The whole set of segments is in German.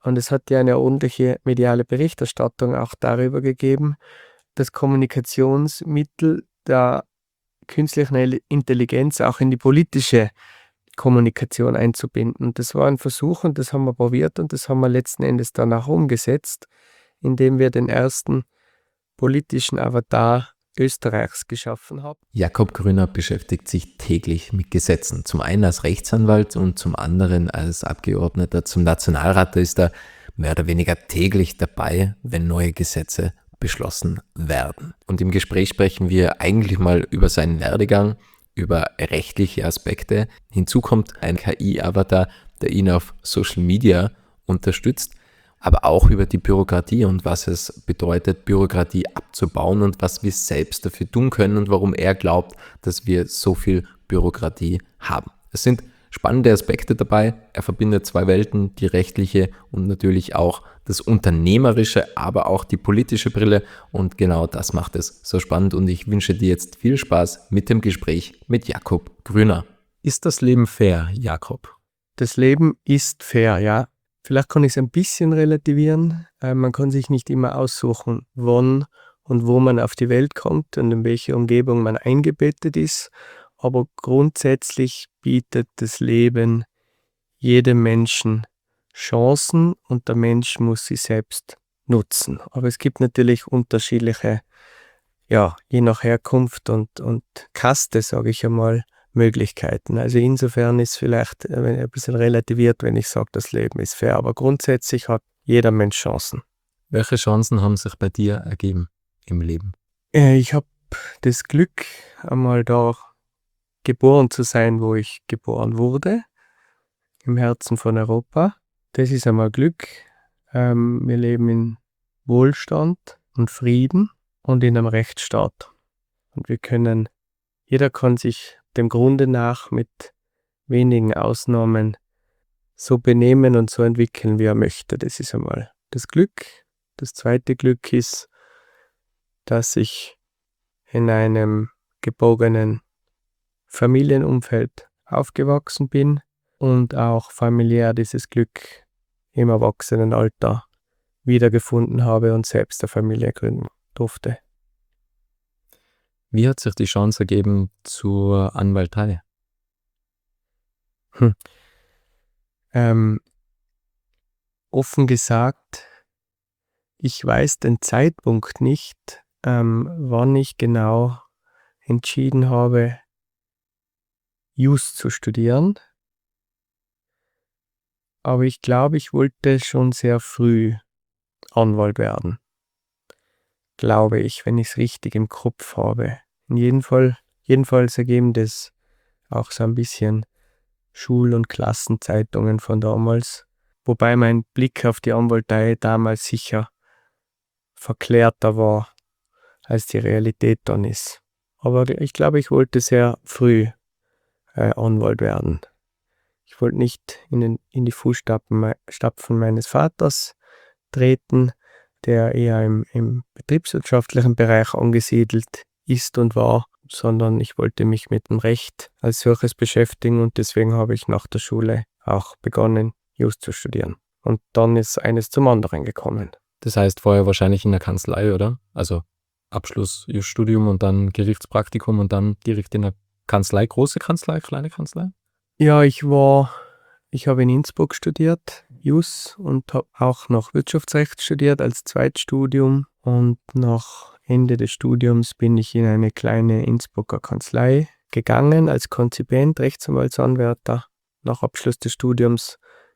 Und es hat ja eine ordentliche mediale Berichterstattung auch darüber gegeben, das Kommunikationsmittel der künstlichen Intelligenz auch in die politische Kommunikation einzubinden. Das war ein Versuch und das haben wir probiert und das haben wir letzten Endes dann auch umgesetzt, indem wir den ersten politischen Avatar Österreichs geschaffen haben. Jakob Grüner beschäftigt sich täglich mit Gesetzen. Zum einen als Rechtsanwalt und zum anderen als Abgeordneter zum Nationalrat. Da ist er mehr oder weniger täglich dabei, wenn neue Gesetze beschlossen werden. Und im Gespräch sprechen wir eigentlich mal über seinen Werdegang, über rechtliche Aspekte. Hinzu kommt ein KI-Avatar, der ihn auf Social Media unterstützt, aber auch über die Bürokratie und was es bedeutet, Bürokratie abzubauen und was wir selbst dafür tun können und warum er glaubt, dass wir so viel Bürokratie haben. Es sind spannende Aspekte dabei. Er verbindet zwei Welten, die rechtliche und natürlich auch das Unternehmerische, aber auch die politische Brille und genau das macht es so spannend und ich wünsche dir jetzt viel Spaß mit dem Gespräch mit Jakob Grüner. Ist das Leben fair, Jakob? Das Leben ist fair, ja. Vielleicht kann ich es ein bisschen relativieren. Man kann sich nicht immer aussuchen, wann und wo man auf die Welt kommt und in welche Umgebung man eingebettet ist. Aber grundsätzlich bietet das Leben jedem Menschen Chancen und der Mensch muss sie selbst nutzen. Aber es gibt natürlich unterschiedliche, ja, je nach Herkunft und Kaste, sage ich einmal, Möglichkeiten. Also insofern ist vielleicht ein bisschen relativiert, wenn ich sage, das Leben ist fair. Aber grundsätzlich hat jeder Mensch Chancen. Welche Chancen haben sich bei dir ergeben im Leben? Ich habe das Glück, einmal da geboren zu sein, wo ich geboren wurde, im Herzen von Europa. Das ist einmal Glück. Wir leben in Wohlstand und Frieden und in einem Rechtsstaat. Und jeder kann sich dem Grunde nach mit wenigen Ausnahmen so benehmen und so entwickeln, wie er möchte. Das ist einmal das Glück. Das zweite Glück ist, dass ich in einem gebogenen Familienumfeld aufgewachsen bin und auch familiär dieses Glück im Erwachsenenalter wiedergefunden habe und selbst eine Familie gründen durfte. Wie hat sich die Chance ergeben zur Anwaltei? Offen gesagt, ich weiß den Zeitpunkt nicht, wann ich genau entschieden habe, Jus zu studieren. Aber ich glaube, ich wollte schon sehr früh Anwalt werden. Glaube ich, wenn ich es richtig im Kopf habe. Jedenfalls ergeben das auch so ein bisschen Schul- und Klassenzeitungen von damals. Wobei mein Blick auf die Anwaltei damals sicher verklärter war, als die Realität dann ist. Aber ich glaube, ich wollte sehr früh Anwalt werden. Ich wollte nicht in die Fußstapfen meines Vaters treten, der eher im betriebswirtschaftlichen Bereich angesiedelt ist und war, sondern ich wollte mich mit dem Recht als solches beschäftigen und deswegen habe ich nach der Schule auch begonnen, Jus zu studieren. Und dann ist eines zum anderen gekommen. Das heißt vorher wahrscheinlich in der Kanzlei, oder? Also Abschluss, Jus-Studium und dann Gerichtspraktikum und dann direkt in der Kanzlei, große Kanzlei, kleine Kanzlei? Ja, ich habe in Innsbruck studiert, Jus, und habe auch noch Wirtschaftsrecht studiert als Zweitstudium. Und nach Ende des Studiums bin ich in eine kleine Innsbrucker Kanzlei gegangen als Konzipient, Rechtsanwaltsanwärter. Nach Abschluss des Studiums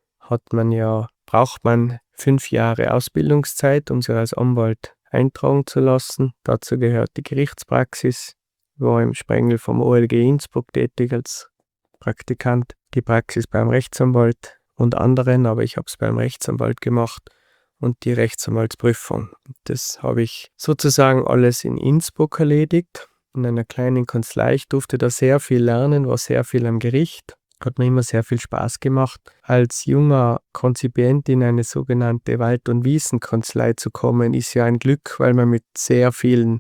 braucht man 5 Jahre Ausbildungszeit, um sich als Anwalt eintragen zu lassen. Dazu gehört die Gerichtspraxis. Ich war im Sprengel vom OLG Innsbruck tätig als Praktikant, die Praxis beim Rechtsanwalt und anderen, aber ich habe es beim Rechtsanwalt gemacht und die Rechtsanwaltsprüfung. Das habe ich sozusagen alles in Innsbruck erledigt, in einer kleinen Kanzlei. Ich durfte da sehr viel lernen, war sehr viel am Gericht, hat mir immer sehr viel Spaß gemacht. Als junger Konzipient in eine sogenannte Wald- und Wiesenkanzlei zu kommen, ist ja ein Glück, weil man mit sehr vielen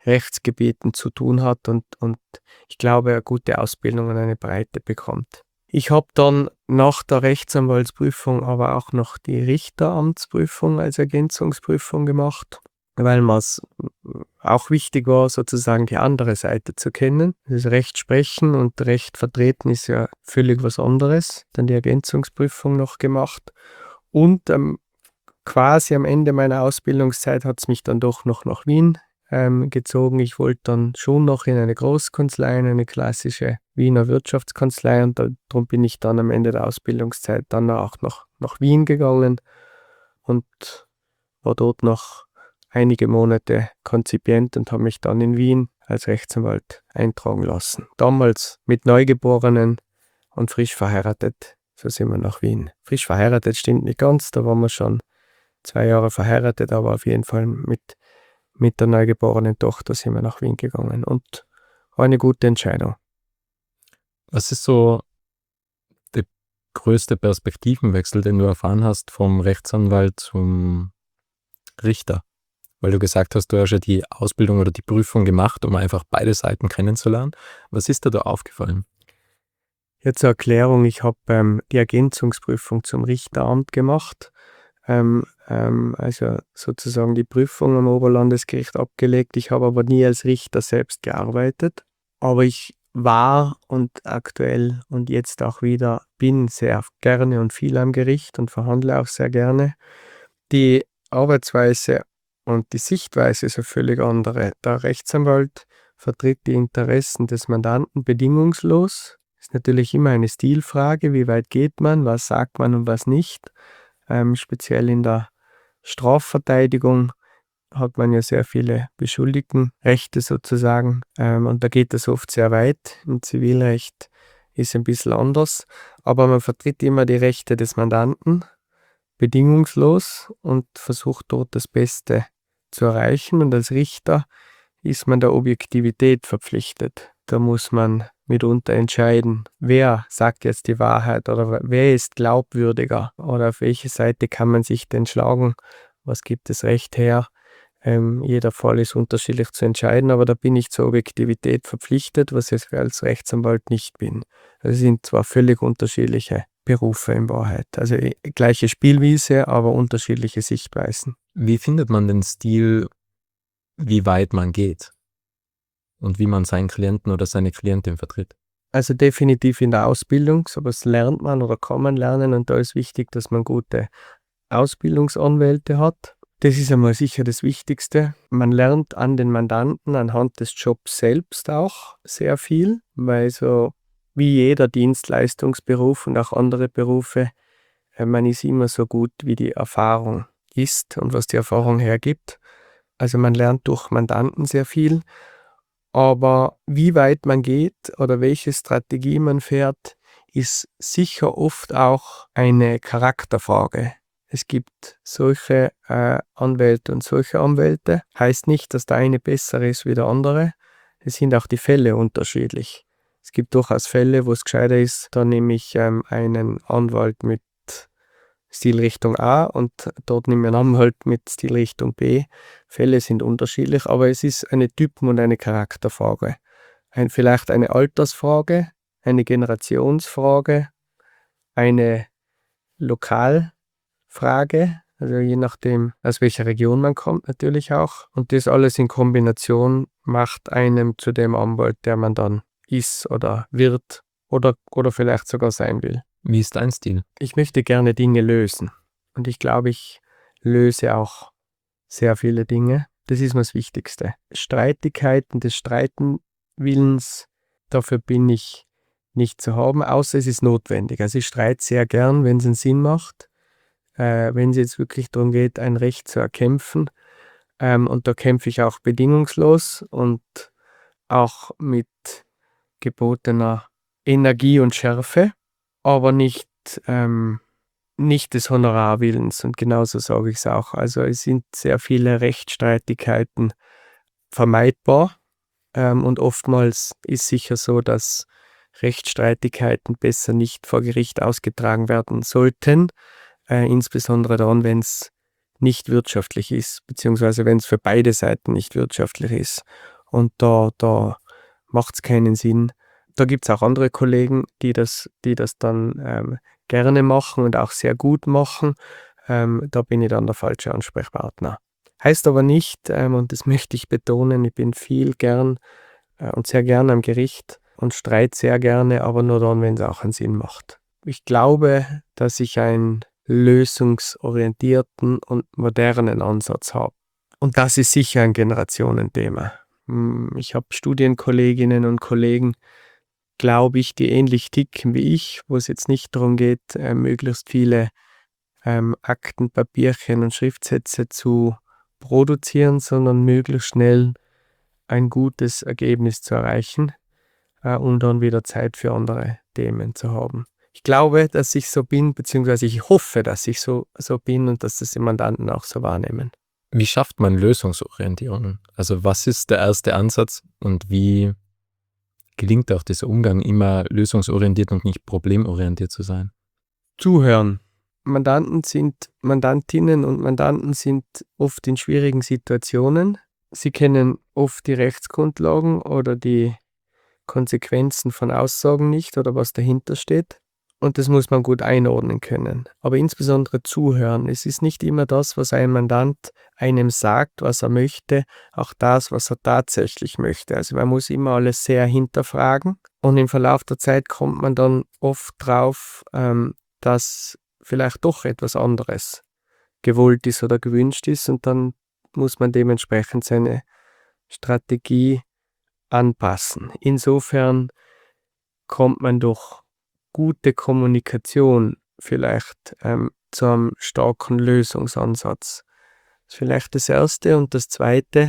Rechtsgebieten zu tun hat und ich glaube, eine gute Ausbildung und eine Breite bekommt. Ich habe dann nach der Rechtsanwaltsprüfung aber auch noch die Richteramtsprüfung als Ergänzungsprüfung gemacht, weil mir's auch wichtig war, sozusagen die andere Seite zu kennen. Das Recht sprechen und Recht vertreten ist ja völlig was anderes. Dann die Ergänzungsprüfung noch gemacht und quasi am Ende meiner Ausbildungszeit hat es mich dann doch noch nach Wien gezogen. Ich wollte dann schon noch in eine Großkanzlei, in eine klassische Wiener Wirtschaftskanzlei und darum bin ich dann am Ende der Ausbildungszeit dann auch noch nach Wien gegangen und war dort noch einige Monate Konzipient und habe mich dann in Wien als Rechtsanwalt eintragen lassen. Damals mit Neugeborenen und frisch verheiratet. So sind wir nach Wien. Frisch verheiratet stimmt nicht ganz, da waren wir schon 2 Jahre verheiratet, aber auf jeden Fall mit der neugeborenen Tochter sind wir nach Wien gegangen und war eine gute Entscheidung. Was ist so der größte Perspektivenwechsel, den du erfahren hast vom Rechtsanwalt zum Richter? Weil du gesagt hast, du hast ja die Ausbildung oder die Prüfung gemacht, um einfach beide Seiten kennenzulernen. Was ist dir da aufgefallen? Jetzt zur Erklärung, ich habe die Ergänzungsprüfung zum Richteramt gemacht, also sozusagen die Prüfung am Oberlandesgericht abgelegt. Ich habe aber nie als Richter selbst gearbeitet, aber ich war und aktuell und jetzt auch wieder bin sehr gerne und viel am Gericht und verhandle auch sehr gerne. Die Arbeitsweise und die Sichtweise ist eine völlig andere. Der Rechtsanwalt vertritt die Interessen des Mandanten bedingungslos. Ist natürlich immer eine Stilfrage, wie weit geht man, was sagt man und was nicht. Speziell in der Strafverteidigung hat man ja sehr viele Beschuldigtenrechte sozusagen und da geht es oft sehr weit. Im Zivilrecht ist es ein bisschen anders, aber man vertritt immer die Rechte des Mandanten bedingungslos und versucht dort das Beste zu erreichen und als Richter ist man der Objektivität verpflichtet. Da muss man mitunter entscheiden, wer sagt jetzt die Wahrheit oder wer ist glaubwürdiger oder auf welche Seite kann man sich denn schlagen, was gibt das Recht her. Jeder Fall ist unterschiedlich zu entscheiden, aber da bin ich zur Objektivität verpflichtet, was ich als Rechtsanwalt nicht bin. Das sind zwar völlig unterschiedliche Berufe in Wahrheit, also gleiche Spielwiese, aber unterschiedliche Sichtweisen. Wie findet man den Stil, wie weit man geht und wie man seinen Klienten oder seine Klientin vertritt? Also definitiv in der Ausbildung, sowas lernt man oder kann man lernen und da ist wichtig, dass man gute Ausbildungsanwälte hat. Das ist einmal sicher das Wichtigste. Man lernt an den Mandanten anhand des Jobs selbst auch sehr viel, weil so wie jeder Dienstleistungsberuf und auch andere Berufe, man ist immer so gut, wie die Erfahrung ist und was die Erfahrung hergibt. Also man lernt durch Mandanten sehr viel, aber wie weit man geht oder welche Strategie man fährt, ist sicher oft auch eine Charakterfrage. Es gibt solche Anwälte und solche Anwälte. Heißt nicht, dass der eine besser ist wie der andere. Es sind auch die Fälle unterschiedlich. Es gibt durchaus Fälle, wo es gescheiter ist, da nehme ich einen Anwalt mit Stilrichtung A und dort nehme ich einen Anwalt mit Stilrichtung B. Fälle sind unterschiedlich, aber es ist eine Typen- und eine Charakterfrage. Vielleicht eine Altersfrage, eine Generationsfrage, eine Lokalfrage, also je nachdem, aus welcher Region man kommt natürlich auch. Und das alles in Kombination macht einem zu dem Anwalt, der man dann ist oder wird oder vielleicht sogar sein will. Wie ist dein Stil? Ich möchte gerne Dinge lösen und ich glaube, ich löse auch sehr viele Dinge. Das ist mir das Wichtigste. Streitigkeiten des Streitenwillens, dafür bin ich nicht zu haben, außer es ist notwendig. Also ich streite sehr gern, wenn es einen Sinn macht, wenn es jetzt wirklich darum geht, ein Recht zu erkämpfen. Und da kämpfe ich auch bedingungslos und auch mit gebotener Energie und Schärfe, aber nicht des Honorarwillens und genauso sage ich es auch. Also es sind sehr viele Rechtsstreitigkeiten vermeidbar und oftmals ist sicher so, dass Rechtsstreitigkeiten besser nicht vor Gericht ausgetragen werden sollten, insbesondere dann, wenn es nicht wirtschaftlich ist, beziehungsweise wenn es für beide Seiten nicht wirtschaftlich ist. Und da macht es keinen Sinn, Da gibt es auch andere Kollegen, die das dann gerne machen und auch sehr gut machen. Da bin ich dann der falsche Ansprechpartner. Heißt aber nicht, und das möchte ich betonen, ich bin viel gern und sehr gern am Gericht und streite sehr gerne, aber nur dann, wenn es auch einen Sinn macht. Ich glaube, dass ich einen lösungsorientierten und modernen Ansatz habe. Und das ist sicher ein Generationenthema. Ich habe Studienkolleginnen und Kollegen, glaube ich, die ähnlich ticken wie ich, wo es jetzt nicht darum geht, möglichst viele Akten, Papierchen und Schriftsätze zu produzieren, sondern möglichst schnell ein gutes Ergebnis zu erreichen, um dann wieder Zeit für andere Themen zu haben. Ich glaube, dass ich so bin, beziehungsweise ich hoffe, dass ich so bin und dass das die Mandanten auch so wahrnehmen. Wie schafft man Lösungsorientierung? Also was ist der erste Ansatz und wie gelingt auch dieser Umgang, immer lösungsorientiert und nicht problemorientiert zu sein? Zuhören. Mandantinnen und Mandanten sind oft in schwierigen Situationen. Sie kennen oft die Rechtsgrundlagen oder die Konsequenzen von Aussagen nicht oder was dahinter steht. Und das muss man gut einordnen können. Aber insbesondere zuhören. Es ist nicht immer das, was ein Mandant einem sagt, was er möchte, auch das, was er tatsächlich möchte. Also man muss immer alles sehr hinterfragen. Und im Verlauf der Zeit kommt man dann oft drauf, dass vielleicht doch etwas anderes gewollt ist oder gewünscht ist. Und dann muss man dementsprechend seine Strategie anpassen. Insofern kommt man durch gute Kommunikation vielleicht zu einem starken Lösungsansatz. Das ist vielleicht das Erste. Und das Zweite,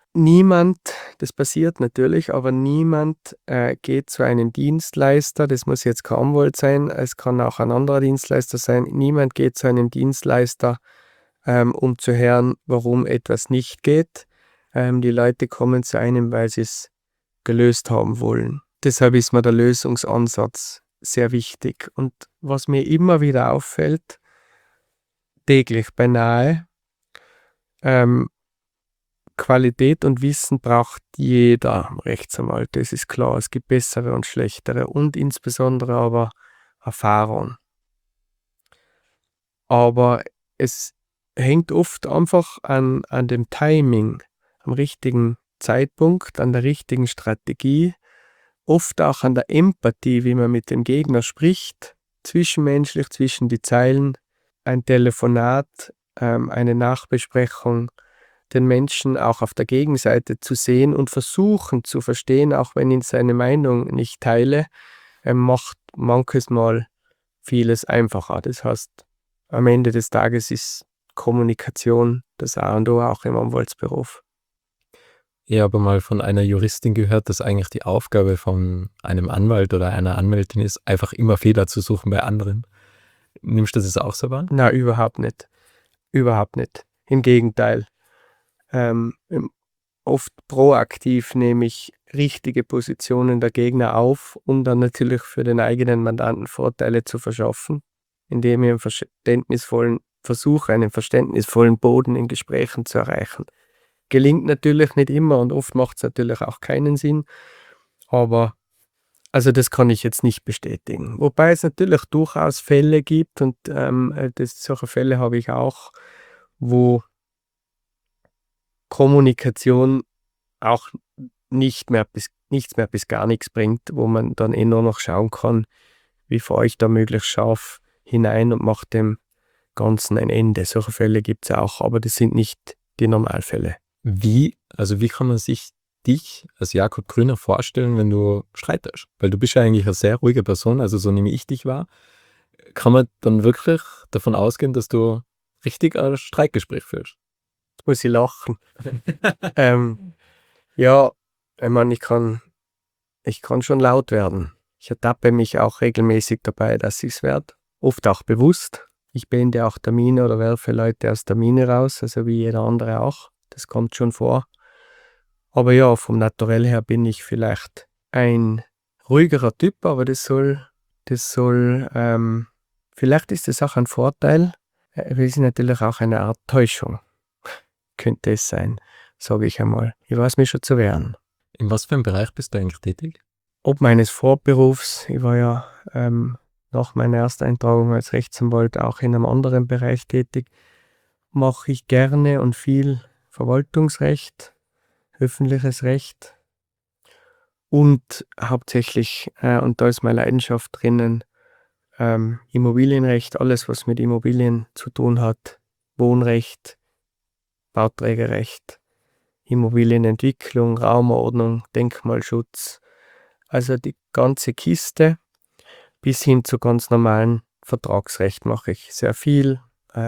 das passiert natürlich, aber niemand geht zu einem Dienstleister, das muss jetzt kein Anwalt sein, es kann auch ein anderer Dienstleister sein, niemand geht zu einem Dienstleister, um zu hören, warum etwas nicht geht. Die Leute kommen zu einem, weil sie es gelöst haben wollen. Deshalb ist mir der Lösungsansatz sehr wichtig. Und was mir immer wieder auffällt, täglich beinahe, Qualität und Wissen braucht jeder Rechtsanwalt, das ist klar. Es gibt bessere und schlechtere und insbesondere aber Erfahrung. Aber es hängt oft einfach an dem Timing, am richtigen Zeitpunkt, an der richtigen Strategie, oft auch an der Empathie, wie man mit dem Gegner spricht, zwischenmenschlich, zwischen die Zeilen, ein Telefonat, eine Nachbesprechung, den Menschen auch auf der Gegenseite zu sehen und versuchen zu verstehen, auch wenn ich seine Meinung nicht teile, macht manches Mal vieles einfacher. Das heißt, am Ende des Tages ist Kommunikation das A und O auch im Anwaltsberuf. Ich habe mal von einer Juristin gehört, dass eigentlich die Aufgabe von einem Anwalt oder einer Anwältin ist, einfach immer Fehler zu suchen bei anderen. Nimmst du das auch so wahr? Na, überhaupt nicht. Überhaupt nicht. Im Gegenteil. Oft proaktiv nehme ich richtige Positionen der Gegner auf, um dann natürlich für den eigenen Mandanten Vorteile zu verschaffen, indem ich versuche, einen verständnisvollen Boden in Gesprächen zu erreichen. Gelingt natürlich nicht immer und oft macht es natürlich auch keinen Sinn, aber also das kann ich jetzt nicht bestätigen. Wobei es natürlich durchaus Fälle gibt und solche Fälle habe ich auch, wo Kommunikation auch nichts mehr bis gar nichts bringt, wo man dann nur noch schauen kann, wie fahre ich da möglichst scharf hinein und mache dem Ganzen ein Ende. Solche Fälle gibt es auch, aber das sind nicht die Normalfälle. Wie kann man sich dich als Jakob Grüner vorstellen, wenn du streitest? Weil du bist ja eigentlich eine sehr ruhige Person, also so nehme ich dich wahr. Kann man dann wirklich davon ausgehen, dass du richtig ein Streitgespräch führst? Jetzt muss ich lachen. Ja, ich meine, ich kann schon laut werden. Ich ertappe mich auch regelmäßig dabei, dass ich es werde. Oft auch bewusst. Ich beende auch Termine oder werfe Leute aus Termine raus, also wie jeder andere auch. Das kommt schon vor. Aber ja, vom Naturell her bin ich vielleicht ein ruhigerer Typ, aber vielleicht ist das auch ein Vorteil. Es ist natürlich auch eine Art Täuschung. Könnte es sein, sage ich einmal. Ich weiß mich schon zu wehren. In was für einem Bereich bist du eigentlich tätig? ob meines Vorberufs, ich war ja nach meiner Ersteintragung als Rechtsanwalt auch in einem anderen Bereich tätig, mache ich gerne und viel Verwaltungsrecht, öffentliches Recht und hauptsächlich, und da ist meine Leidenschaft drinnen, Immobilienrecht, alles was mit Immobilien zu tun hat, Wohnrecht, Bauträgerrecht, Immobilienentwicklung, Raumordnung, Denkmalschutz, also die ganze Kiste bis hin zu ganz normalen Vertragsrecht mache ich sehr viel,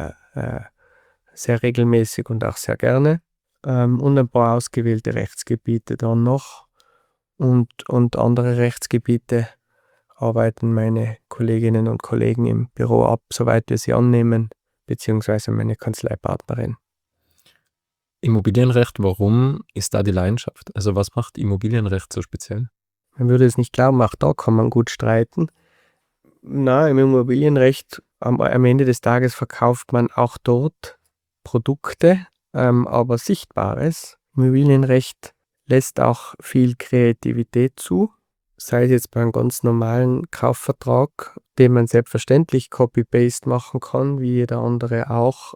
sehr regelmäßig und auch sehr gerne. Und ein paar ausgewählte Rechtsgebiete dann noch. Und andere Rechtsgebiete arbeiten meine Kolleginnen und Kollegen im Büro ab, soweit wir sie annehmen, beziehungsweise meine Kanzleipartnerin. Immobilienrecht, warum ist da die Leidenschaft? Also was macht Immobilienrecht so speziell? Man würde es nicht glauben, auch da kann man gut streiten. Na, im Immobilienrecht am Ende des Tages verkauft man auch dort Produkte, aber Sichtbares. Immobilienrecht lässt auch viel Kreativität zu, sei es jetzt beim ganz normalen Kaufvertrag, den man selbstverständlich Copy-Paste machen kann, wie jeder andere auch,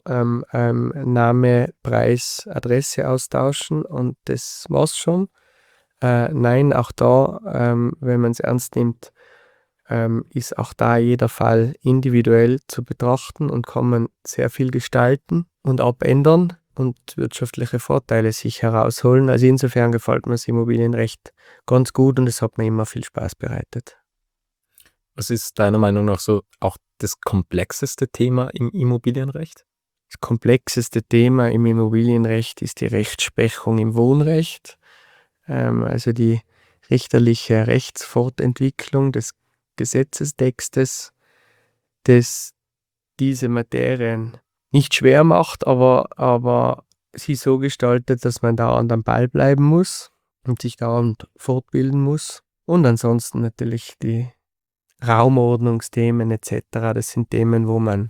Name, Preis, Adresse austauschen und das war's schon. Nein, auch da, wenn man es ernst nimmt, ist auch da jeder Fall individuell zu betrachten und kann man sehr viel gestalten und abändern und wirtschaftliche Vorteile sich herausholen. Also insofern gefällt mir das Immobilienrecht ganz gut und es hat mir immer viel Spaß bereitet. Was ist deiner Meinung nach so auch das komplexeste Thema im Immobilienrecht? Das komplexeste Thema im Immobilienrecht ist die Rechtsprechung im Wohnrecht, also die richterliche Rechtsfortentwicklung des Gesetzestextes, das diese Materien nicht schwer macht, aber sie so gestaltet, dass man dauernd am Ball bleiben muss und sich dauernd fortbilden muss. Und ansonsten natürlich die Raumordnungsthemen etc. Das sind Themen, wo man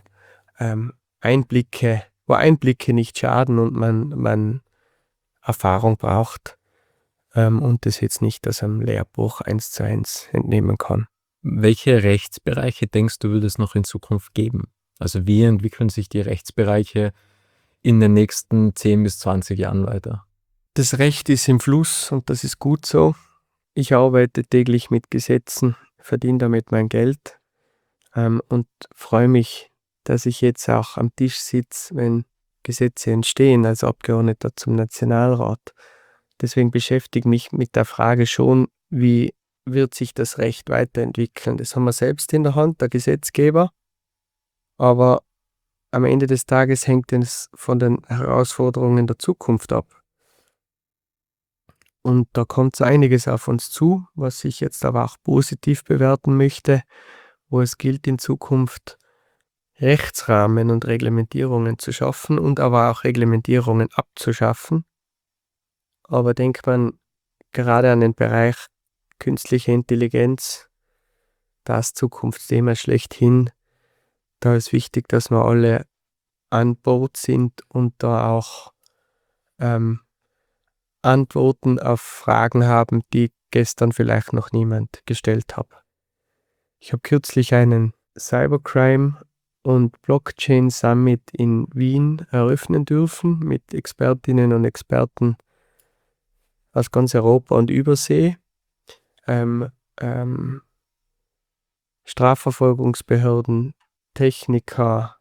Einblicke nicht schaden und man Erfahrung braucht und das jetzt nicht aus einem Lehrbuch 1:1 entnehmen kann. Welche Rechtsbereiche denkst du, wird es noch in Zukunft geben? Also wie entwickeln sich die Rechtsbereiche in den nächsten 10 bis 20 Jahren weiter? Das Recht ist im Fluss und das ist gut so. Ich arbeite täglich mit Gesetzen, verdiene damit mein Geld und freue mich, dass ich jetzt auch am Tisch sitze, wenn Gesetze entstehen als Abgeordneter zum Nationalrat. Deswegen beschäftige ich mich mit der Frage schon, wie wird sich das Recht weiterentwickeln. Das haben wir selbst in der Hand, der Gesetzgeber, aber am Ende des Tages hängt es von den Herausforderungen der Zukunft ab. Und da kommt so einiges auf uns zu, was ich jetzt aber auch positiv bewerten möchte, wo es gilt, in Zukunft Rechtsrahmen und Reglementierungen zu schaffen und aber auch Reglementierungen abzuschaffen. Aber denkt man gerade an den Bereich künstliche Intelligenz, das Zukunftsthema schlechthin. Da ist wichtig, dass wir alle an Bord sind und da auch Antworten auf Fragen haben, die gestern vielleicht noch niemand gestellt hat. Ich habe kürzlich einen Cybercrime und Blockchain Summit in Wien eröffnen dürfen mit Expertinnen und Experten aus ganz Europa und Übersee. Strafverfolgungsbehörden, Techniker,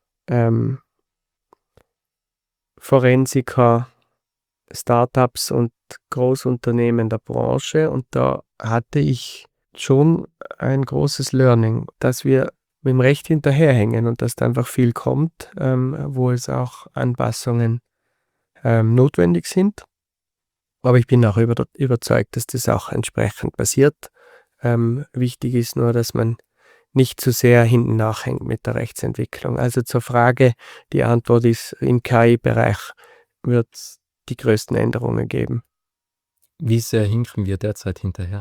Forensiker, Startups und Großunternehmen der Branche und da hatte ich schon ein großes Learning, dass wir mit dem Recht hinterherhängen und dass da einfach viel kommt, wo es auch Anpassungen notwendig sind. Aber ich bin auch überzeugt, dass das auch entsprechend passiert. Wichtig ist nur, dass man nicht zu sehr hinten nachhängt mit der Rechtsentwicklung. Also zur Frage, die Antwort ist, im KI-Bereich wird es die größten Änderungen geben. Wie sehr hinken wir derzeit hinterher?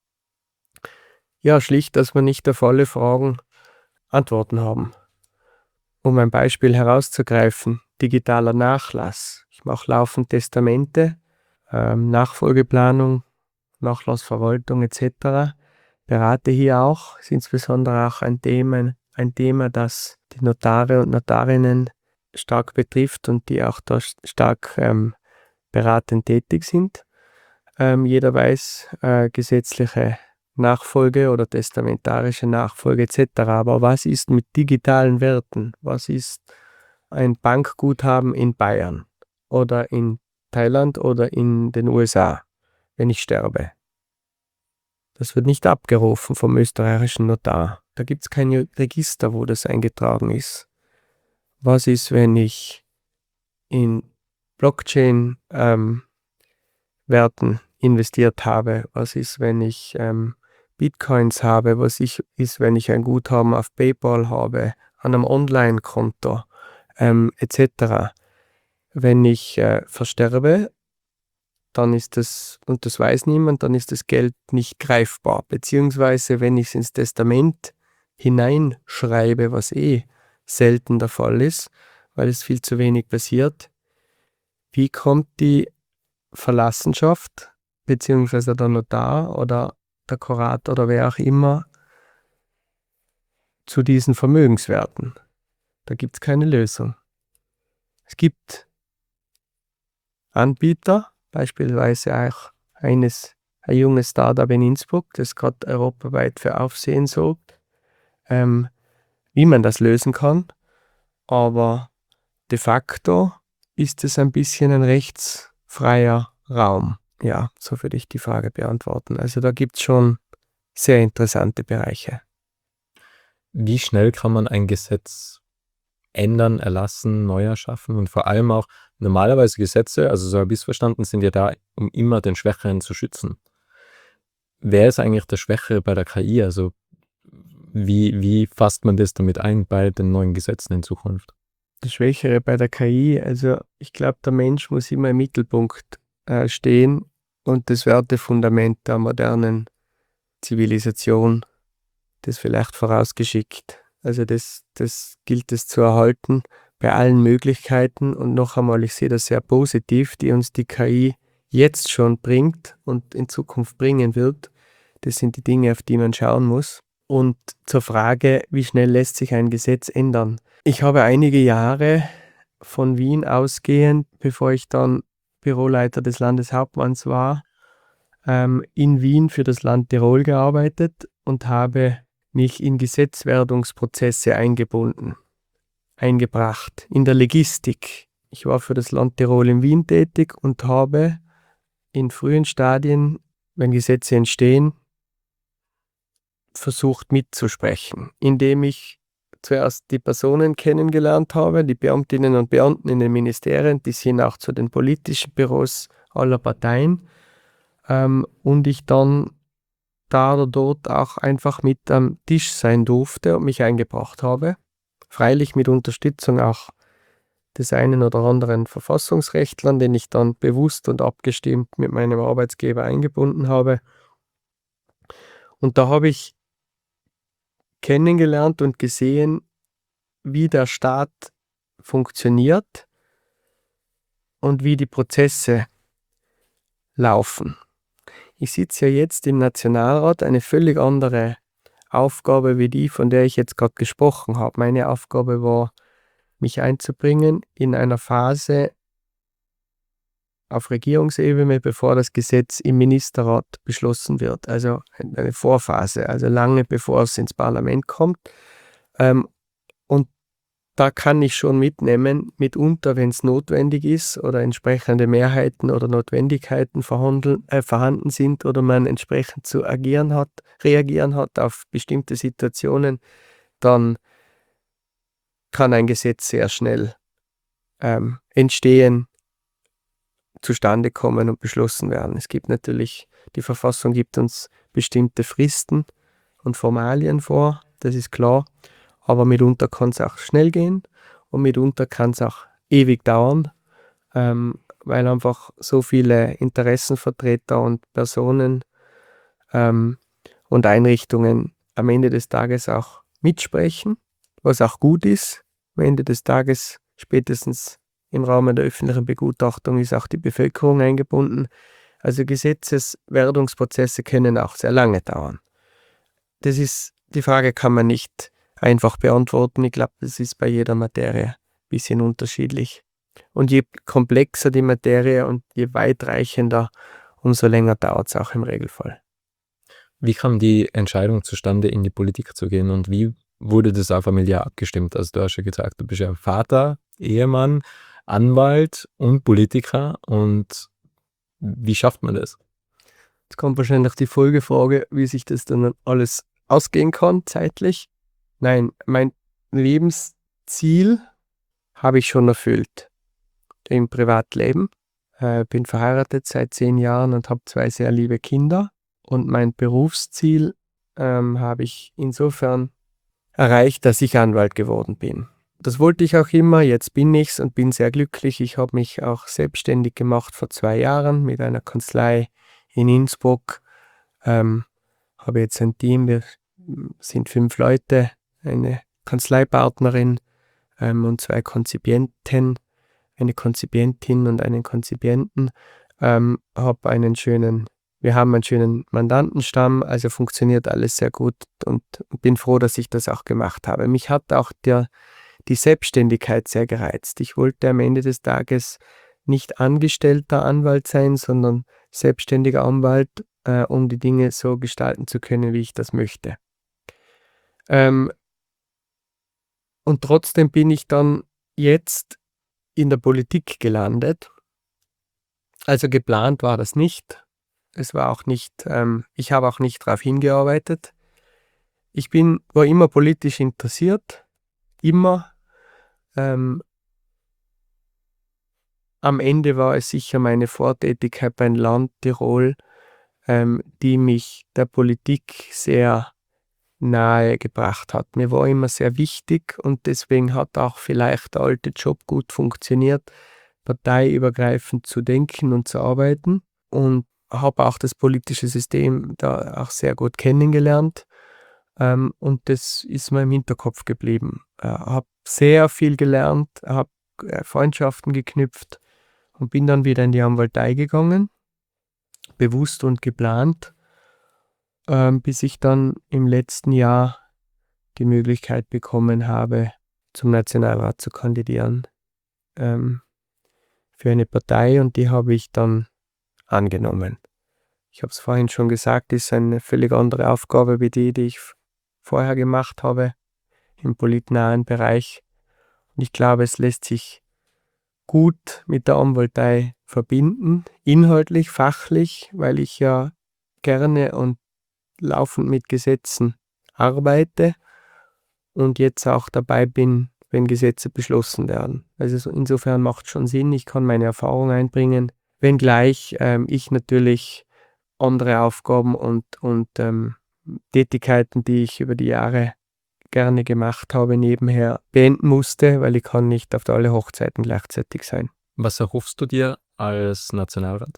Ja, schlicht, dass wir nicht auf alle Fragen Antworten haben. Um ein Beispiel herauszugreifen, digitaler Nachlass. Ich mache laufend Testamente, Nachfolgeplanung, Nachlassverwaltung etc. Berate hier auch, ist insbesondere auch ein Thema, das die Notare und Notarinnen stark betrifft und die auch da stark beratend tätig sind. Jeder weiß, gesetzliche Nachfolge oder testamentarische Nachfolge etc. Aber was ist mit digitalen Werten? Was ist ein Bankguthaben in Bayern oder in Thailand oder in den USA, wenn ich sterbe? Das wird nicht abgerufen vom österreichischen Notar. Da gibt es kein Register, wo das eingetragen ist. Was ist, wenn ich in Blockchain-Werten investiert habe? Was ist, wenn ich Bitcoins habe? Was ist, wenn ich ein Guthaben auf PayPal habe, an einem Online-Konto, etc.? Wenn ich versterbe, dann ist das, und das weiß niemand, dann ist das Geld nicht greifbar. Beziehungsweise, wenn ich es ins Testament hineinschreibe, was selten der Fall ist, weil es viel zu wenig passiert, wie kommt die Verlassenschaft, beziehungsweise der Notar oder der Kurator oder wer auch immer, zu diesen Vermögenswerten? Da gibt es keine Lösung. Es gibt Anbieter, beispielsweise auch ein junges Startup in Innsbruck, das gerade europaweit für Aufsehen sorgt, wie man das lösen kann. Aber de facto ist es ein bisschen ein rechtsfreier Raum. Ja, so würde ich die Frage beantworten. Also da gibt es schon sehr interessante Bereiche. Wie schnell kann man ein Gesetz ändern, erlassen, neu erschaffen und vor allem auch normalerweise Gesetze, also so habe ich es verstanden, sind ja da, um immer den Schwächeren zu schützen. Wer ist eigentlich der Schwächere bei der KI? Also wie fasst man das damit ein bei den neuen Gesetzen in Zukunft? Das Schwächere bei der KI, also ich glaube, der Mensch muss immer im Mittelpunkt stehen und das Wertefundament der modernen Zivilisation, das vielleicht vorausgeschickt. Also das gilt es zu erhalten bei allen Möglichkeiten. Und noch einmal, ich sehe das sehr positiv, die uns die KI jetzt schon bringt und in Zukunft bringen wird. Das sind die Dinge, auf die man schauen muss. Und zur Frage, wie schnell lässt sich ein Gesetz ändern? Ich habe einige Jahre von Wien ausgehend, bevor ich dann Büroleiter des Landeshauptmanns war, in Wien für das Land Tirol gearbeitet und habe mich in Gesetzwerdungsprozesse eingebracht, in der Logistik. Ich war für das Land Tirol in Wien tätig und habe in frühen Stadien, wenn Gesetze entstehen, versucht mitzusprechen, indem ich zuerst die Personen kennengelernt habe, die Beamtinnen und Beamten in den Ministerien, die sind auch zu den politischen Büros aller Parteien, und ich dann da oder dort auch einfach mit am Tisch sein durfte und mich eingebracht habe. Freilich mit Unterstützung auch des einen oder anderen Verfassungsrechtlern, den ich dann bewusst und abgestimmt mit meinem Arbeitsgeber eingebunden habe. Und da habe ich kennengelernt und gesehen, wie der Staat funktioniert und wie die Prozesse laufen. Ich sitze ja jetzt im Nationalrat, eine völlig andere Aufgabe wie die, von der ich jetzt gerade gesprochen habe. Meine Aufgabe war, mich einzubringen in einer Phase auf Regierungsebene, bevor das Gesetz im Ministerrat beschlossen wird. Also eine Vorphase, also lange bevor es ins Parlament kommt. Und da kann ich schon mitnehmen, mitunter, wenn es notwendig ist oder entsprechende Mehrheiten oder Notwendigkeiten vorhanden sind oder man entsprechend zu reagieren hat auf bestimmte Situationen, dann kann ein Gesetz sehr schnell entstehen, zustande kommen und beschlossen werden. Es gibt natürlich, die Verfassung gibt uns bestimmte Fristen und Formalien vor, das ist klar, aber mitunter kann es auch schnell gehen und mitunter kann es auch ewig dauern, weil einfach so viele Interessenvertreter und Personen und Einrichtungen am Ende des Tages auch mitsprechen, was auch gut ist. Am Ende des Tages, spätestens im Rahmen der öffentlichen Begutachtung, ist auch die Bevölkerung eingebunden. Also Gesetzeswerdungsprozesse können auch sehr lange dauern. Die Frage kann man nicht einfach beantworten. Ich glaube, das ist bei jeder Materie ein bisschen unterschiedlich. Und je komplexer die Materie und je weitreichender, umso länger dauert es auch im Regelfall. Wie kam die Entscheidung zustande, in die Politik zu gehen und wie wurde das auch familiär abgestimmt? Also du hast ja gesagt, du bist ja Vater, Ehemann, Anwalt und Politiker und wie schafft man das? Jetzt kommt wahrscheinlich die Folgefrage, wie sich das dann alles ausgehen kann zeitlich. Nein, mein Lebensziel habe ich schon erfüllt im Privatleben. Bin verheiratet seit 10 Jahren und habe 2 sehr liebe Kinder. Und mein Berufsziel habe ich insofern erreicht, dass ich Anwalt geworden bin. Das wollte ich auch immer, jetzt bin ich's und bin sehr glücklich. Ich habe mich auch selbstständig gemacht vor 2 Jahren mit einer Kanzlei in Innsbruck. Habe jetzt ein Team, wir sind 5 Leute, eine Kanzleipartnerin und 2 Konzipienten, eine Konzipientin und einen Konzipienten. Wir haben einen schönen Mandantenstamm, also funktioniert alles sehr gut und bin froh, dass ich das auch gemacht habe. Mich hat auch die Selbstständigkeit sehr gereizt. Ich wollte am Ende des Tages nicht angestellter Anwalt sein, sondern selbstständiger Anwalt, um die Dinge so gestalten zu können, wie ich das möchte. Und trotzdem bin ich dann jetzt in der Politik gelandet. Also geplant war das nicht. Es war auch nicht, ich habe auch nicht darauf hingearbeitet. Ich war immer politisch interessiert, immer. Am Ende war es sicher meine Vortätigkeit beim Land Tirol, die mich der Politik sehr nahe gebracht hat. Mir war immer sehr wichtig und deswegen hat auch vielleicht der alte Job gut funktioniert, parteiübergreifend zu denken und zu arbeiten, und habe auch das politische System da auch sehr gut kennengelernt, und das ist mir im Hinterkopf geblieben. Habe sehr viel gelernt, habe Freundschaften geknüpft und bin dann wieder in die Anwaltei gegangen, bewusst und geplant, bis ich dann im letzten Jahr die Möglichkeit bekommen habe, zum Nationalrat zu kandidieren, für eine Partei, und die habe ich dann angenommen. Ich habe es vorhin schon gesagt, ist eine völlig andere Aufgabe wie die ich vorher gemacht habe im politnahen Bereich. Und ich glaube, es lässt sich gut mit der Anwaltei verbinden, inhaltlich, fachlich, weil ich ja gerne und laufend mit Gesetzen arbeite und jetzt auch dabei bin, wenn Gesetze beschlossen werden. Also insofern macht es schon Sinn, ich kann meine Erfahrung einbringen, wenngleich ich natürlich andere Aufgaben und Tätigkeiten, die ich über die Jahre gerne gemacht habe, nebenher beenden musste, weil ich kann nicht auf alle Hochzeiten gleichzeitig sein. Was erhoffst du dir als Nationalrat?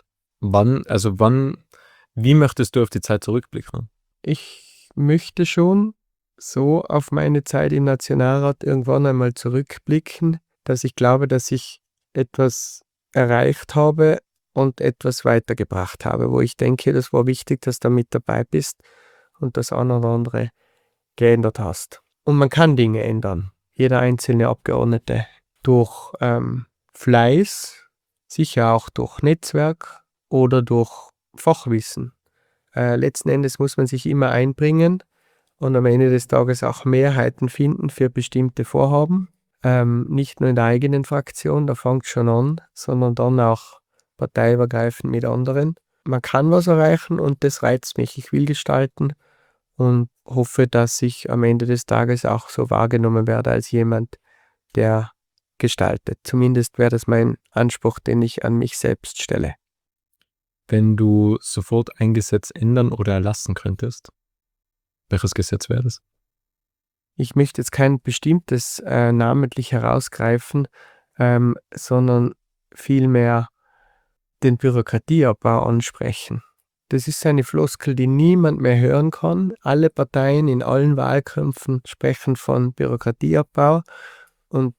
Wie möchtest du auf die Zeit zurückblicken? Ich möchte schon so auf meine Zeit im Nationalrat irgendwann einmal zurückblicken, dass ich glaube, dass ich etwas erreicht habe und etwas weitergebracht habe, wo ich denke, das war wichtig, dass du mit dabei bist und das eine oder andere geändert hast. Und man kann Dinge ändern. Jeder einzelne Abgeordnete durch Fleiß, sicher auch durch Netzwerk oder durch Fachwissen. Letzten Endes muss man sich immer einbringen und am Ende des Tages auch Mehrheiten finden für bestimmte Vorhaben. Nicht nur in der eigenen Fraktion, da fängt es schon an, sondern dann auch parteiübergreifend mit anderen. Man kann was erreichen und das reizt mich. Ich will gestalten und hoffe, dass ich am Ende des Tages auch so wahrgenommen werde als jemand, der gestaltet. Zumindest wäre das mein Anspruch, den ich an mich selbst stelle. Wenn du sofort ein Gesetz ändern oder erlassen könntest, welches Gesetz wäre das? Ich möchte jetzt kein bestimmtes namentlich herausgreifen, sondern vielmehr den Bürokratieabbau ansprechen. Das ist eine Floskel, die niemand mehr hören kann. Alle Parteien in allen Wahlkämpfen sprechen von Bürokratieabbau und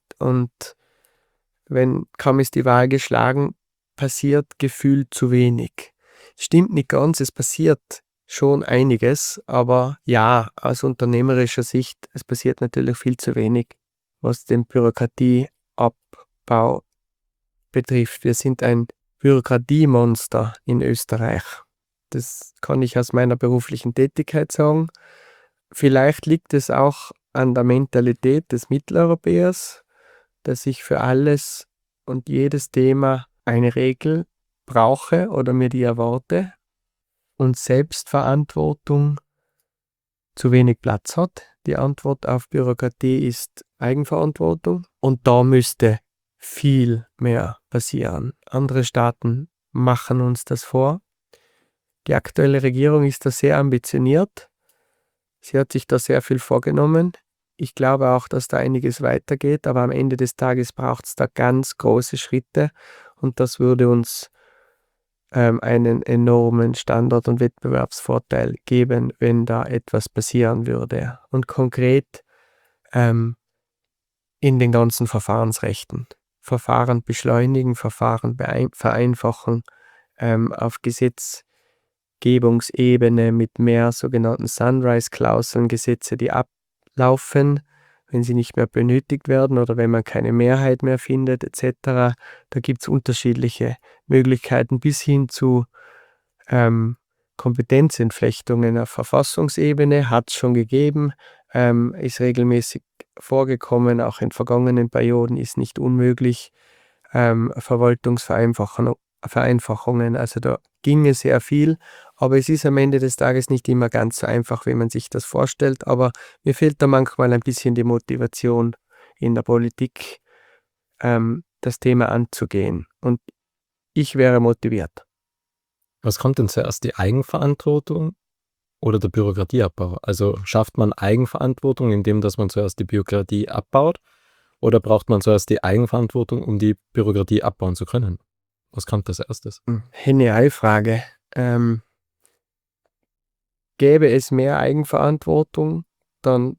wenn kaum ist die Wahl geschlagen, passiert gefühlt zu wenig. Stimmt nicht ganz, es passiert schon einiges, aber ja, aus unternehmerischer Sicht, es passiert natürlich viel zu wenig, was den Bürokratieabbau betrifft. Wir sind ein Bürokratiemonster in Österreich. Das kann ich aus meiner beruflichen Tätigkeit sagen. Vielleicht liegt es auch an der Mentalität des Mitteleuropäers, dass ich für alles und jedes Thema eine Regel brauche oder mir die erwarte und Selbstverantwortung zu wenig Platz hat. Die Antwort auf Bürokratie ist Eigenverantwortung und da müsste viel mehr passieren. Andere Staaten machen uns das vor. Die aktuelle Regierung ist da sehr ambitioniert. Sie hat sich da sehr viel vorgenommen. Ich glaube auch, dass da einiges weitergeht, aber am Ende des Tages braucht es da ganz große Schritte und das würde uns einen enormen Standort- und Wettbewerbsvorteil geben, wenn da etwas passieren würde. Und konkret in den ganzen Verfahrensrechten. Verfahren beschleunigen, Verfahren vereinfachen, auf Gesetzgebungsebene mit mehr sogenannten Sunrise-Klauseln, Gesetze, die ablaufen, wenn sie nicht mehr benötigt werden oder wenn man keine Mehrheit mehr findet etc. Da gibt es unterschiedliche Möglichkeiten bis hin zu Kompetenzentflechtungen auf Verfassungsebene, hat es schon gegeben, ist regelmäßig vorgekommen, auch in vergangenen Perioden ist nicht unmöglich, Verwaltungsvereinfachungen, also da ginge sehr viel, aber es ist am Ende des Tages nicht immer ganz so einfach, wie man sich das vorstellt, aber mir fehlt da manchmal ein bisschen die Motivation in der Politik, das Thema anzugehen und ich wäre motiviert. Was kommt denn zuerst, die Eigenverantwortung oder der Bürokratieabbau? Also schafft man Eigenverantwortung, indem dass man zuerst die Bürokratie abbaut, oder braucht man zuerst die Eigenverantwortung, um die Bürokratie abbauen zu können? Was kommt als erstes? Henne-Ei-Frage. Gäbe es mehr Eigenverantwortung, dann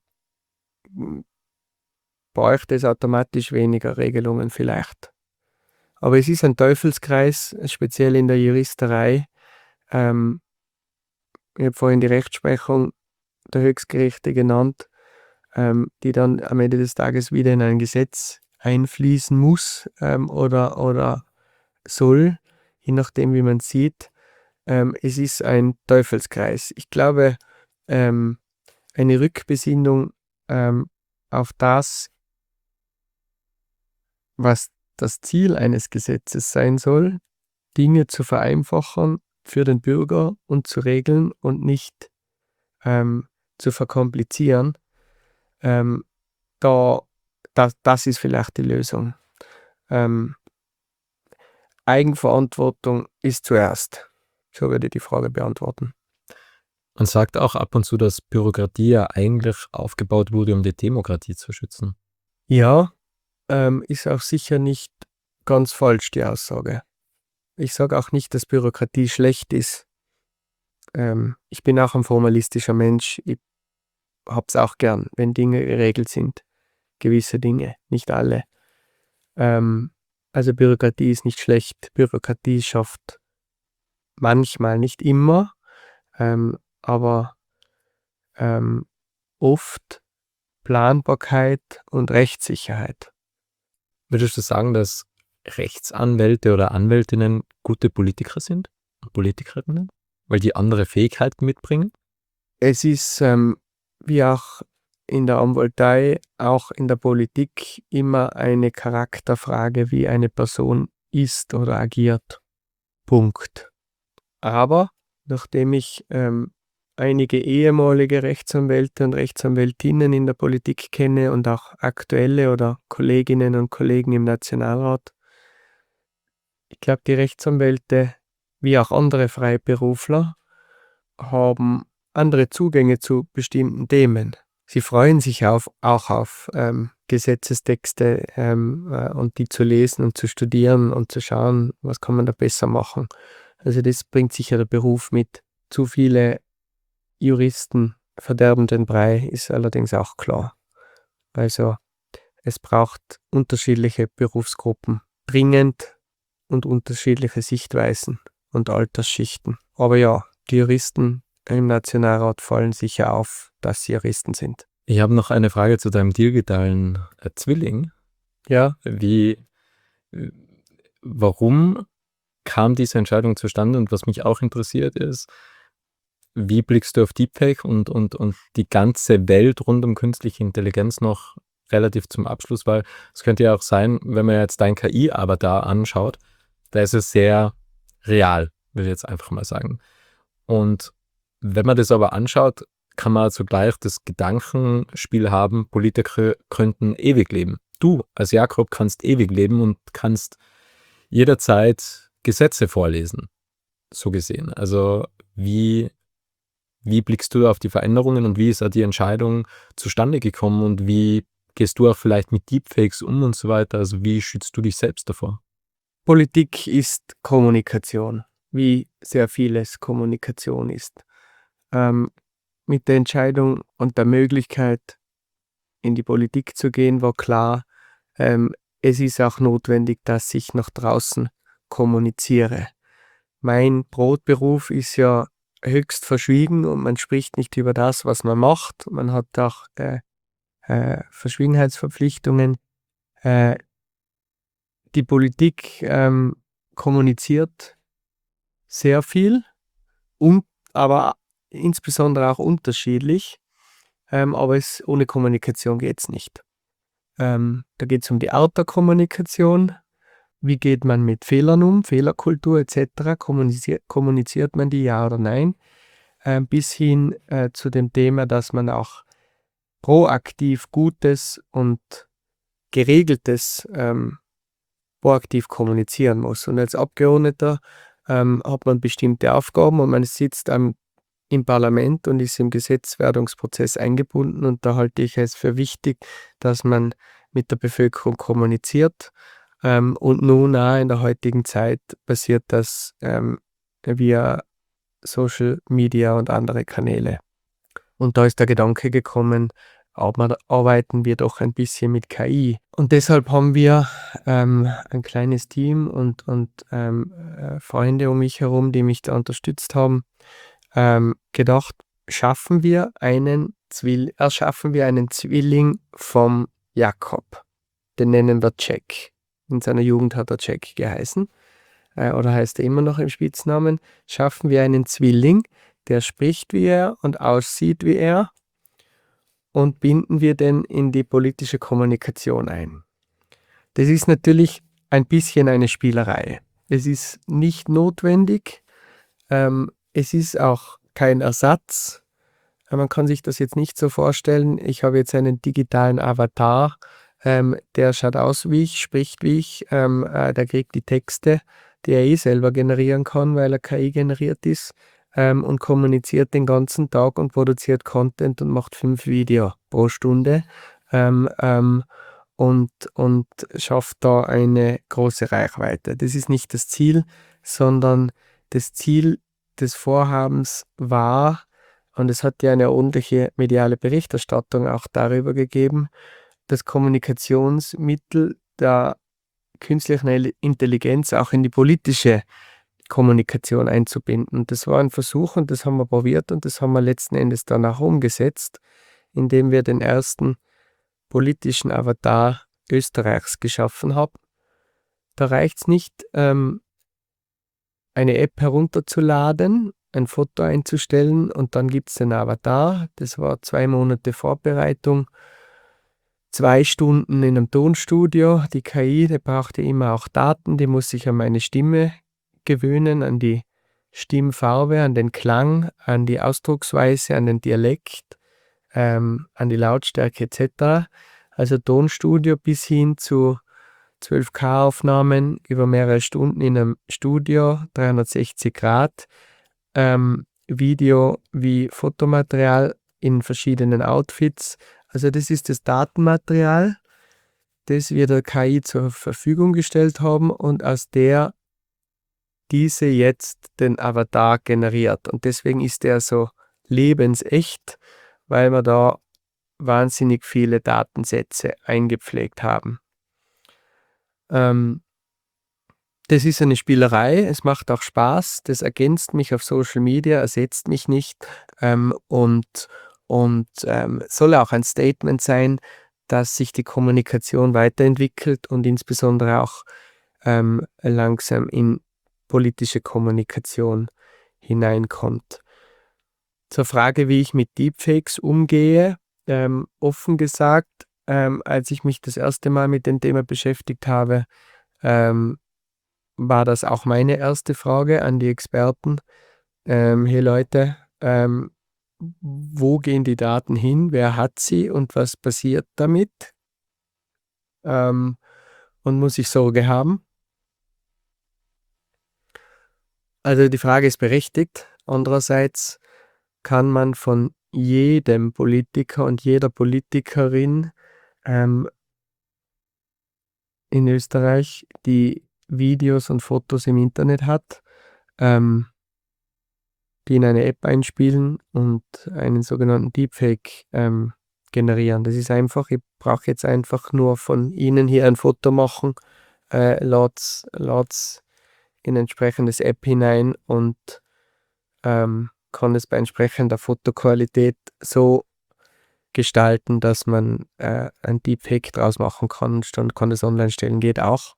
bräuchte es automatisch weniger Regelungen vielleicht. Aber es ist ein Teufelskreis, speziell in der Juristerei. Ich habe vorhin die Rechtsprechung der Höchstgerichte genannt, die dann am Ende des Tages wieder in ein Gesetz einfließen muss oder soll, je nachdem wie man sieht. Es ist ein Teufelskreis. Ich glaube, eine Rückbesinnung auf das, was das Ziel eines Gesetzes sein soll, Dinge zu vereinfachen für den Bürger und zu regeln und nicht zu verkomplizieren, das ist vielleicht die Lösung. Eigenverantwortung ist zuerst. So würde ich die Frage beantworten. Man sagt auch ab und zu, dass Bürokratie ja eigentlich aufgebaut wurde, um die Demokratie zu schützen. Ja, ist auch sicher nicht ganz falsch, die Aussage. Ich sage auch nicht, dass Bürokratie schlecht ist. Ich bin auch ein formalistischer Mensch. Ich habe es auch gern, wenn Dinge geregelt sind. Gewisse Dinge, nicht alle. Also Bürokratie ist nicht schlecht. Bürokratie schafft manchmal, nicht immer, aber oft Planbarkeit und Rechtssicherheit. Würdest du sagen, dass Rechtsanwälte oder Anwältinnen gute Politiker sind und Politikerinnen, weil die andere Fähigkeiten mitbringen? Es ist wie auch in der Anwaltei, auch in der Politik immer eine Charakterfrage, wie eine Person ist oder agiert. Punkt. Aber nachdem ich einige ehemalige Rechtsanwälte und Rechtsanwältinnen in der Politik kenne und auch aktuelle oder Kolleginnen und Kollegen im Nationalrat, ich glaube, die Rechtsanwälte, wie auch andere Freiberufler, haben andere Zugänge zu bestimmten Themen. Sie freuen sich auch auf Gesetzestexte und die zu lesen und zu studieren und zu schauen, was kann man da besser machen. Also das bringt sicher der Beruf mit. Zu viele Juristen verderben den Brei, ist allerdings auch klar. Also es braucht unterschiedliche Berufsgruppen, dringend und unterschiedliche Sichtweisen und Altersschichten. Aber ja, die Juristen im Nationalrat fallen sicher auf, dass sie Juristen sind. Ich habe noch eine Frage zu deinem digitalen Zwilling. Ja, Warum kam diese Entscheidung zustande? Und was mich auch interessiert ist, wie blickst du auf Deepfake und die ganze Welt rund um künstliche Intelligenz noch relativ zum Abschluss? Weil es könnte ja auch sein, wenn man jetzt dein KI-Avatar anschaut, da ist es sehr real, würde ich jetzt einfach mal sagen. Und wenn man das aber anschaut, kann man zugleich das Gedankenspiel haben, Politiker könnten ewig leben. Du als Jakob kannst ewig leben und kannst jederzeit Gesetze vorlesen, so gesehen. Also wie blickst du auf die Veränderungen und wie ist da die Entscheidung zustande gekommen und wie gehst du auch vielleicht mit Deepfakes um und so weiter? Also wie schützt du dich selbst davor? Politik ist Kommunikation, wie sehr vieles Kommunikation ist. Mit der Entscheidung und der Möglichkeit, in die Politik zu gehen, war klar, es ist auch notwendig, dass ich nach draußen kommuniziere. Mein Brotberuf ist ja höchst verschwiegen und man spricht nicht über das, was man macht. Man hat auch Verschwiegenheitsverpflichtungen. Die Politik kommuniziert sehr viel, aber insbesondere auch unterschiedlich. Aber ohne Kommunikation geht es nicht. Da geht es um die Art der Kommunikation. Wie geht man mit Fehlern um, Fehlerkultur etc.? Kommuniziert man die, ja oder nein? Bis hin zu dem Thema, dass man auch proaktiv Gutes und Geregeltes proaktiv kommunizieren muss. Und als Abgeordneter hat man bestimmte Aufgaben und man sitzt im Parlament und ist im Gesetzwerdungsprozess eingebunden. Und da halte ich es für wichtig, dass man mit der Bevölkerung kommuniziert. Und nun auch in der heutigen Zeit passiert das via Social Media und andere Kanäle. Und da ist der Gedanke gekommen, arbeiten wir doch ein bisschen mit KI. Und deshalb haben wir ein kleines Team und Freunde um mich herum, die mich da unterstützt haben, gedacht, erschaffen wir einen Zwilling vom Jakob. Den nennen wir Jack. In seiner Jugend hat er Jack geheißen. Oder heißt er immer noch im Spitznamen. Schaffen wir einen Zwilling, der spricht wie er und aussieht wie er, und binden wir den in die politische Kommunikation ein. Das ist natürlich ein bisschen eine Spielerei. Es ist nicht notwendig. Es ist auch kein Ersatz. Man kann sich das jetzt nicht so vorstellen. Ich habe jetzt einen digitalen Avatar, der schaut aus wie ich, spricht wie ich, der kriegt die Texte, die er selber generieren kann, weil er KI generiert ist, und kommuniziert den ganzen Tag und produziert Content und macht 5 Videos pro Stunde und schafft da eine große Reichweite. Das ist nicht das Ziel, sondern das Ziel des Vorhabens war, und es hat ja eine ordentliche mediale Berichterstattung auch darüber gegeben, das Kommunikationsmittel der künstlichen Intelligenz auch in die politische Kommunikation einzubinden. Und das war ein Versuch und das haben wir probiert und das haben wir letzten Endes dann auch umgesetzt, indem wir den ersten politischen Avatar Österreichs geschaffen haben. Da reicht es nicht, eine App herunterzuladen, ein Foto einzustellen und dann gibt es den Avatar. Das war 2 Monate Vorbereitung, 2 Stunden in einem Tonstudio. Die KI, die brauchte immer auch Daten, die muss sich an meine Stimme gewöhnen, an die Stimmfarbe, an den Klang, an die Ausdrucksweise, an den Dialekt, an die Lautstärke etc. Also Tonstudio bis hin zu 12K-Aufnahmen über mehrere Stunden in einem Studio, 360 Grad, Video wie Fotomaterial in verschiedenen Outfits. Also das ist das Datenmaterial, das wir der KI zur Verfügung gestellt haben und aus der diese jetzt den Avatar generiert. Und deswegen ist der so lebensecht, weil wir da wahnsinnig viele Datensätze eingepflegt haben. das ist eine Spielerei, es macht auch Spaß, das ergänzt mich auf Social Media, ersetzt mich nicht und soll auch ein Statement sein, dass sich die Kommunikation weiterentwickelt und insbesondere auch langsam in politische Kommunikation hineinkommt. Zur Frage, wie ich mit Deepfakes umgehe, offen gesagt, als ich mich das erste Mal mit dem Thema beschäftigt habe, war das auch meine erste Frage an die Experten. Hey Leute, wo gehen die Daten hin? Wer hat sie und was passiert damit? Und muss ich Sorge haben? Also die Frage ist berechtigt. Andererseits kann man von jedem Politiker und jeder Politikerin in Österreich, die Videos und Fotos im Internet hat, die in eine App einspielen und einen sogenannten Deepfake generieren. Das ist einfach, ich brauche jetzt einfach nur von Ihnen hier ein Foto machen, lad's in ein entsprechendes App hinein und kann es bei entsprechender Fotoqualität so gestalten, dass man ein Deepfake draus machen kann und dann kann es online stellen, geht auch.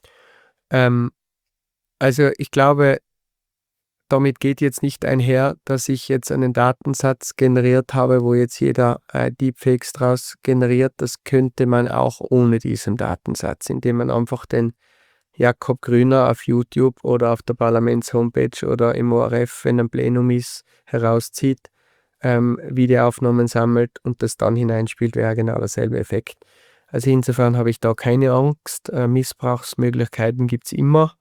Also ich glaube, damit geht jetzt nicht einher, dass ich jetzt einen Datensatz generiert habe, wo jetzt jeder Deepfakes draus generiert. Das könnte man auch ohne diesen Datensatz, indem man einfach den Jakob Grüner auf YouTube oder auf der Parlaments-Homepage oder im ORF, wenn ein Plenum ist, herauszieht, Videoaufnahmen sammelt und das dann hineinspielt, wäre genau derselbe Effekt. Also insofern habe ich da keine Angst. Missbrauchsmöglichkeiten gibt es immer.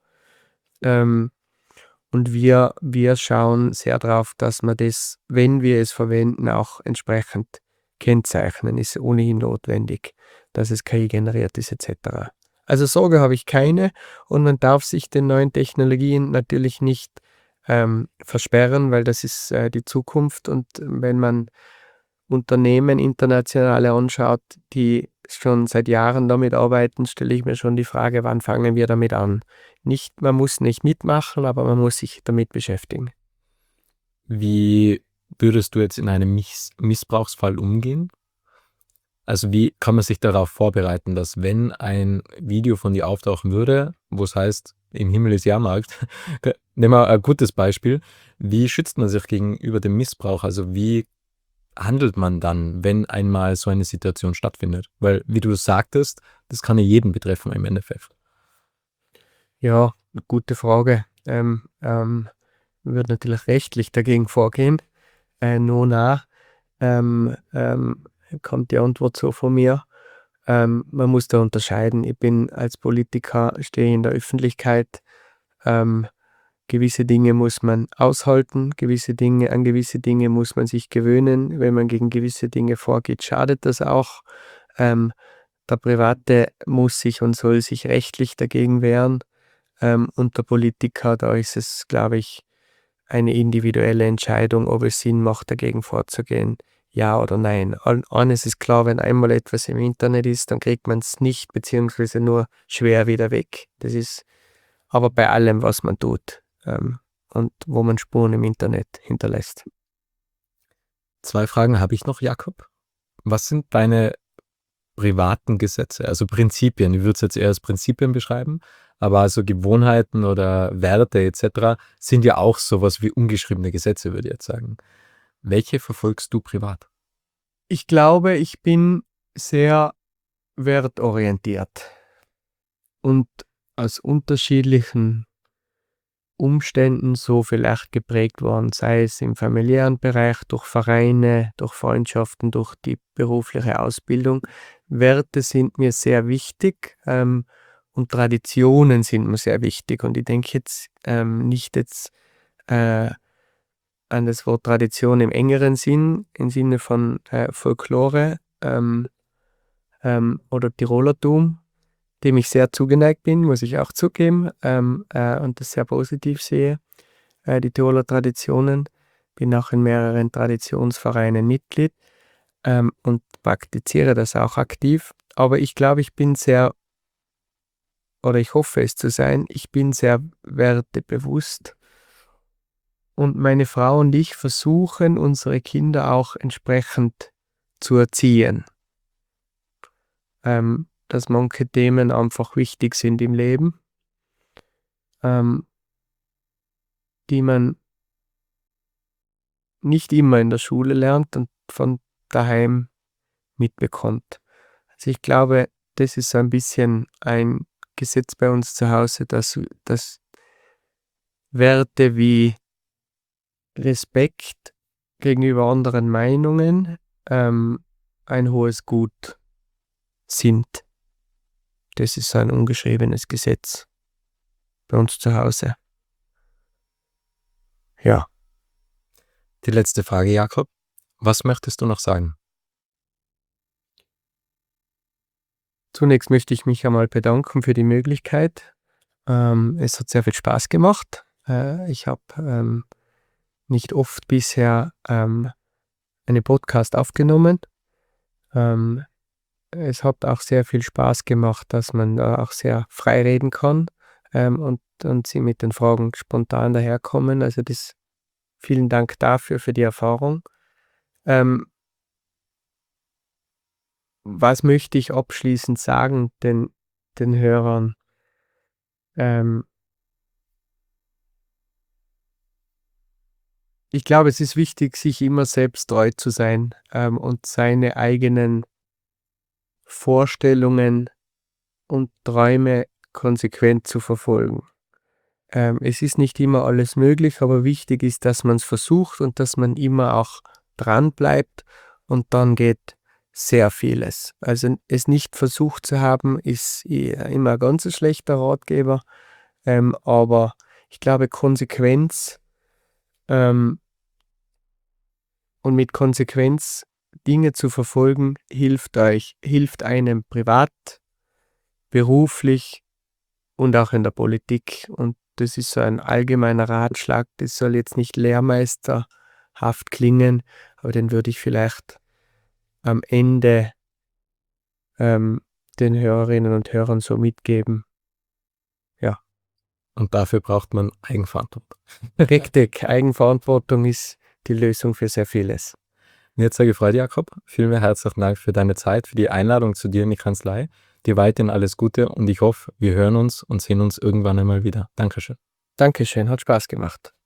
Und wir schauen sehr darauf, dass wir das, wenn wir es verwenden, auch entsprechend kennzeichnen. Ist ohnehin notwendig, dass es KI generiert ist etc. Also Sorge habe ich keine und man darf sich den neuen Technologien natürlich nicht versperren, weil das ist die Zukunft und wenn man Unternehmen internationale anschaut, die schon seit Jahren damit arbeiten, stelle ich mir schon die Frage, wann fangen wir damit an? Man muss nicht mitmachen, aber man muss sich damit beschäftigen. Wie würdest du jetzt in einem Missbrauchsfall umgehen? Also wie kann man sich darauf vorbereiten, dass wenn ein Video von dir auftauchen würde, wo es heißt, im Himmel ist Jahrmarkt, nehmen wir ein gutes Beispiel, wie schützt man sich gegenüber dem Missbrauch? Also wie handelt man dann, wenn einmal so eine Situation stattfindet? Weil, wie du sagtest, das kann ja jeden betreffen im Endeffekt. Ja, gute Frage. Würde natürlich rechtlich dagegen vorgehen. Nona, kommt die Antwort so von mir. Man muss da unterscheiden. Ich bin als Politiker, stehe in der Öffentlichkeit. Gewisse Dinge muss man aushalten, an gewisse Dinge muss man sich gewöhnen. Wenn man gegen gewisse Dinge vorgeht, schadet das auch. Der Private muss sich und soll sich rechtlich dagegen wehren. Und der Politiker, da ist es, glaube ich, eine individuelle Entscheidung, ob es Sinn macht, dagegen vorzugehen, ja oder nein. Eines ist klar, wenn einmal etwas im Internet ist, dann kriegt man es nicht, beziehungsweise nur schwer wieder weg. Das ist aber bei allem, was man tut und wo man Spuren im Internet hinterlässt. 2 Fragen habe ich noch, Jakob. Was sind deine privaten Gesetze, also Prinzipien? Ich würde es jetzt eher als Prinzipien beschreiben, aber also Gewohnheiten oder Werte etc. sind ja auch sowas wie ungeschriebene Gesetze, würde ich jetzt sagen. Welche verfolgst du privat? Ich glaube, ich bin sehr wertorientiert und aus unterschiedlichen Umständen so vielleicht geprägt worden, sei es im familiären Bereich, durch Vereine, durch Freundschaften, durch die berufliche Ausbildung. Werte sind mir sehr wichtig und Traditionen sind mir sehr wichtig. Und ich denke jetzt nicht jetzt an das Wort Tradition im engeren Sinn, im Sinne von Folklore oder Tirolertum, dem ich sehr zugeneigt bin, muss ich auch zugeben, und das sehr positiv sehe, die Tiroler Traditionen. Bin auch in mehreren Traditionsvereinen Mitglied und praktiziere das auch aktiv. Aber ich glaube, ich bin sehr oder ich hoffe es zu sein, ich bin sehr wertebewusst. Und meine Frau und ich versuchen, unsere Kinder auch entsprechend zu erziehen. Dass manche Themen einfach wichtig sind im Leben, die man nicht immer in der Schule lernt und von daheim mitbekommt. Also ich glaube, das ist so ein bisschen ein Gesetz bei uns zu Hause, dass Werte wie Respekt gegenüber anderen Meinungen ein hohes Gut sind. Das ist so ein ungeschriebenes Gesetz bei uns zu Hause. Ja. Die letzte Frage, Jakob. Was möchtest du noch sagen? Zunächst möchte ich mich einmal bedanken für die Möglichkeit. Es hat sehr viel Spaß gemacht. Ich habe nicht oft bisher einen Podcast aufgenommen. Es hat auch sehr viel Spaß gemacht, dass man da auch sehr frei reden kann und sie mit den Fragen spontan daherkommen. Also vielen Dank dafür, für die Erfahrung. Was möchte ich abschließend sagen den Hörern? Ich glaube, es ist wichtig, sich immer selbst treu zu sein und seine eigenen Vorstellungen und Träume konsequent zu verfolgen. Es ist nicht immer alles möglich, aber wichtig ist, dass man es versucht und dass man immer auch dran bleibt und dann geht sehr vieles. Also es nicht versucht zu haben, ist immer ein ganz schlechter Ratgeber, aber ich glaube, Konsequenz und mit Konsequenz Dinge zu verfolgen, hilft einem privat, beruflich und auch in der Politik. Und das ist so ein allgemeiner Ratschlag, das soll jetzt nicht lehrmeisterhaft klingen, aber den würde ich vielleicht am Ende den Hörerinnen und Hörern so mitgeben. Ja. Und dafür braucht man Eigenverantwortung. Richtig, Eigenverantwortung ist die Lösung für sehr vieles. Mir hat es sehr gefreut, Jakob. Vielen herzlichen Dank für deine Zeit, für die Einladung zu dir in die Kanzlei. Dir weiterhin alles Gute und ich hoffe, wir hören uns und sehen uns irgendwann einmal wieder. Dankeschön. Dankeschön, hat Spaß gemacht.